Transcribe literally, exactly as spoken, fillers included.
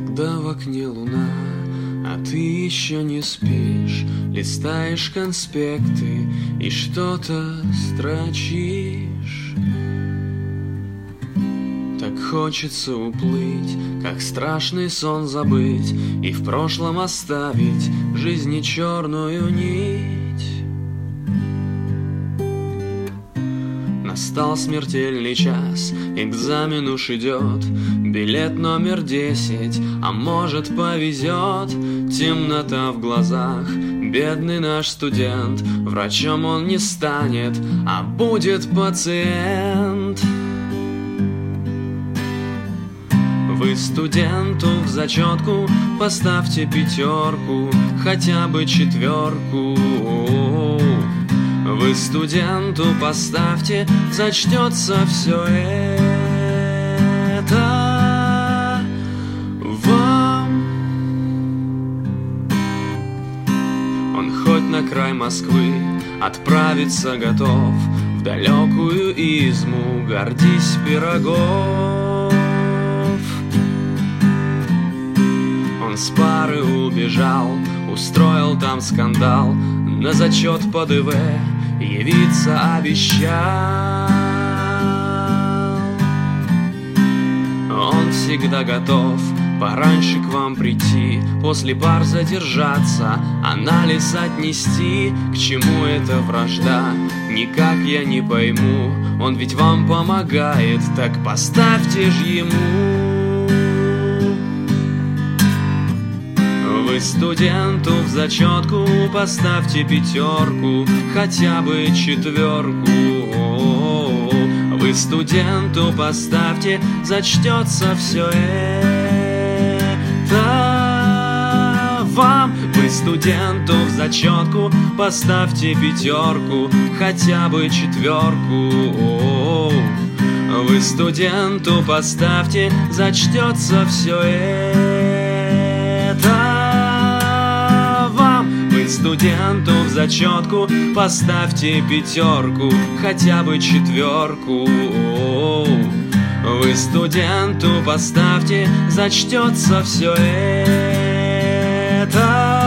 Когда в окне луна, а ты еще не спишь, листаешь конспекты и что-то строчишь. Так хочется уплыть, как страшный сон забыть и в прошлом оставить в жизни черную нить. Настал смертельный час, экзамен уж идет, билет номер десять, а может повезет. Темнота в глазах, бедный наш студент, врачом он не станет, а будет пациент. Вы студенту в зачетку поставьте пятерку, хотя бы четверку. Вы студенту поставьте, зачтется все это вам. Он хоть на край Москвы отправиться готов, в далекую изму, гордись, Пирогов. Он с пары убежал, устроил там скандал, на зачет по ДВ явиться обещал. Он всегда готов пораньше к вам прийти, после пар задержаться, анализ отнести. К чему эта вражда, никак я не пойму. Он ведь вам помогает, так поставьте ж ему. Вы студенту в зачетку поставьте пятерку, хотя бы четверку. Вы студенту поставьте, зачтется все это вам. Вы студенту в зачетку поставьте пятерку, хотя бы четверку. Вы студенту поставьте, зачтется все это. Студенту в зачетку поставьте пятерку, хотя бы четверку. Вы студенту поставьте, зачтется все это.